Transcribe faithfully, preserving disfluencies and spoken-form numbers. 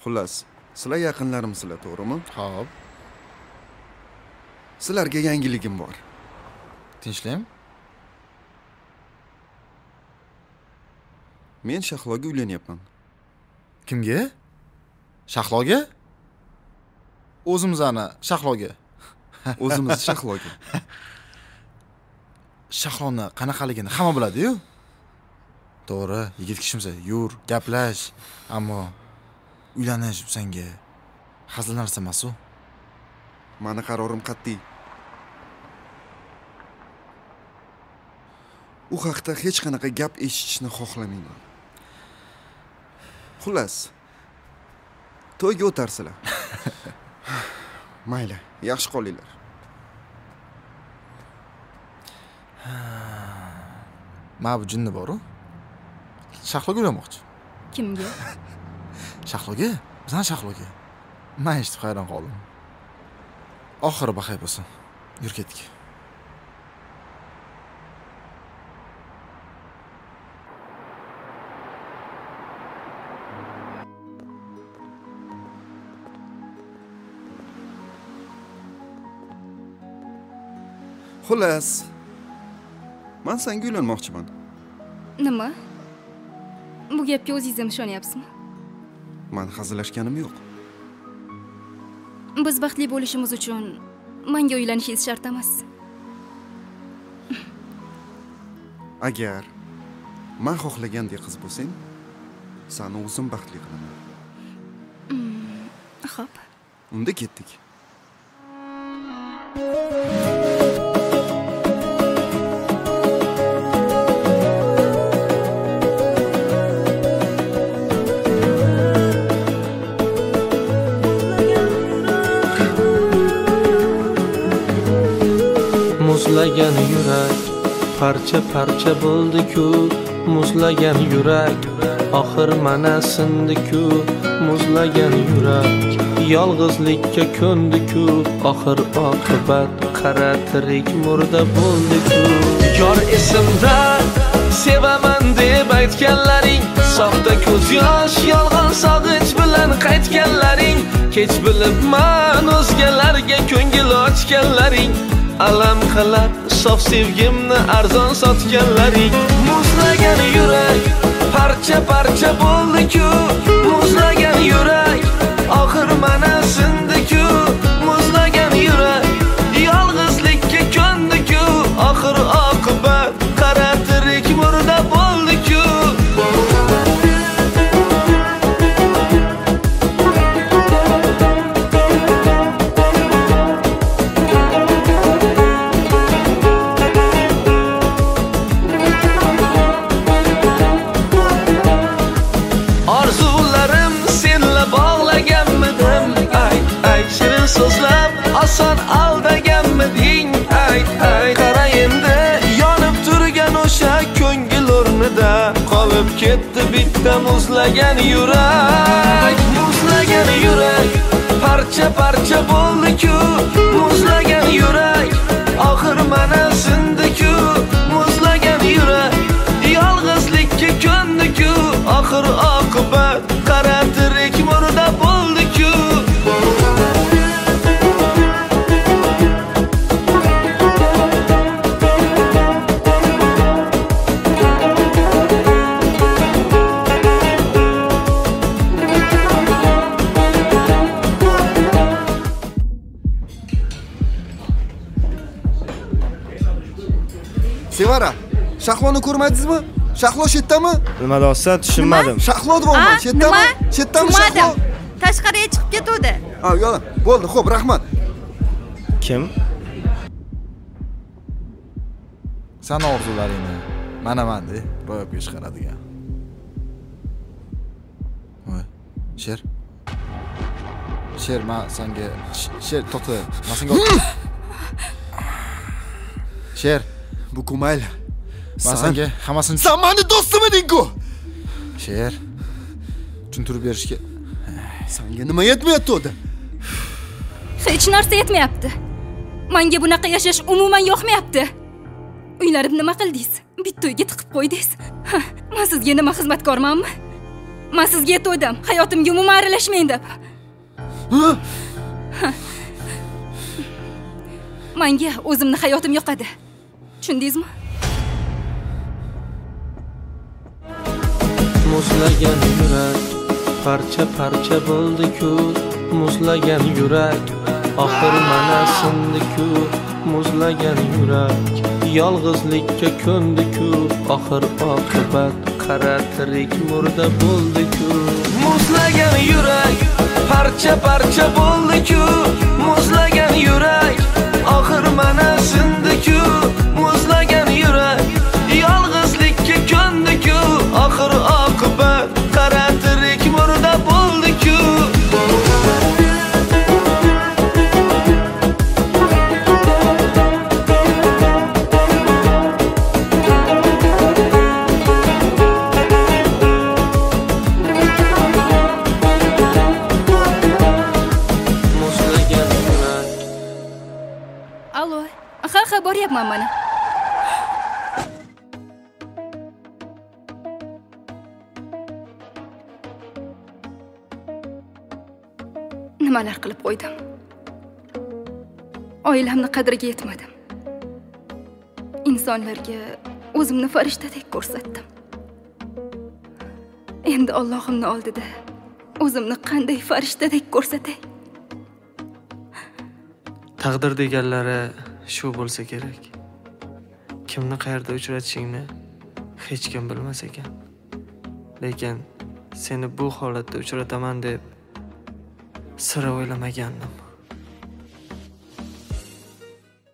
Xullas, sizlar yaqinlarimsizlar, to'g'rimi? Xo'p. Sizlarga yangiligim bor. Tinchlik? Men Shahloga uylanyapman. Kimga? Shahloga? O'zimiz ana Shahloga. O'zimiz Shahloga. Shahloni qanaqaligini hamma biladi-yu. To'g'ri, yigit kishimsa, yur, gaplash, ammo uylanish senga hazil narsa emas-u. Meni qarorim qat'iy. U haqda hech qanaqa gap eshitishni xohlamayman. Xullas, to'yga o'tarsizlar. Mayli, yaxshi qolinglar. Mana bu jinni bor-ku. Shahloga uylamamoqchi. Kimga? Shahloga? Bizdan Shahloga. Men eshitib hayron qoldim. Oxiri baxay bo'lsin. Yur ketdik. Xullas, men senga uylanmoqchiman. Nima? Bu gapga o'zingiz ham ishonyapsizmi? Men hazillashganim yo'q. Biz baxtli bo'lishimiz uchun menga uylanishingiz shart emas. Agar men xohlagandek qiz bo'lsang, seni o'zim baxtli qilaman. Xo'p. Unda ketdik. Muzlagan yurak parcha parcha bo'ldi-ku, muzlagan yurak oxir mana sindi-ku, muzlagan yurak yolg'izlikka ko'ndi-ku, oxir oqibat qara tirik murda bo'ldi-ku. Yor esimda sevaman deb aytganlaring, soxta ko'z yosh yolg'on sog'inch bilan qaytganlaring, kech bilibman o'zgalarga ko'ngil ochganlaring, alam qilib sof sevgimni arzon sotganlaring. Muzlagan yurak parcha parcha bo'ldi-ku, muzlagan yurak oxir mana sindi-ku, muzlagan yurak yolg'izlikka ko'ndi-ku, oxir oqibat qara tirik murda bo'ldi-ku. So'zlab oson aldaganmiding? Ay ay, qara endi yonib turgan o'sha ko'ngil o'rnida qolib ketdi bitta muzlagan yurak. Muzlagan yurak parcha parcha bo'ldi-ku, muzlagan yurak oxir mana sindi-ku, muzlagan yurak yolg'izlikka ko'ndi-ku, oxir oqibat qara tirik murda bo'ldi-ku. Sevara, Shahloni ko'rmadingizmi? Shahlo shetdami? Nima deyapsan? Tushunmadim. Shahlo deyapman, shetdami? Shetdami Shahlo? Tashqariga chiqib ketuvdi. Ha, yo'q. Bo'ldi, xo'p, rahmat. Kim? Sana orzularingni mana-manda ro'yobga chiqaradigan. Voy, Sher. Sher, men senga Sher to'xta. Men senga Sher, bu ko'mayli. Men senga hammasini Sen meni do'stim eding-ku. Sher, tushuntirib berishga senga nima yetmayapti o'da? Hech narsa yetmayapti. Menga bunaqa yashash umuman yoqmayapti. Uylarimni nima qildingiz? Bitta uyga tiqib qo'ydingiz. Men sizga nima xizmatkormanmi? Men sizga aytdim, hayotimga umuman aralashmang deb. Menga o'zimni hayotim yoqadi. Tushundingizmi? Muzlagan yurak parcha parcha bo'ldi-ku, muzlagan yurak oxir mana sindi-ku, muzlagan yurak yolg'izlikka ko'ndi-ku, oxir oqibat qara tirik murda bo'ldi-ku. Muzlagan yurak parcha parcha bo'ldi-ku, muzlagan yurak oxir mana sindi-ku, muzlagan yurak yolg'izlikka ko'ndi-ku, oxir oqibat qara tirik murda bo'ldi-ku. Allo, ha ha boryapman mana. Nimalar qilib qo'ydim? Oilamni qadriga yetmadim. Insonlarga o'zimni farishtadek ko'rsatdim. Endi Allohimning oldida o'zimni qanday farishtadek ko'rsatay? Taqdir deganlari shu bo'lsa kerak. Kimni qayerda uchratishingni hech kim bilmas ekan. Lekin seni bu holatda uchrataman deb sira o'ylamagandim.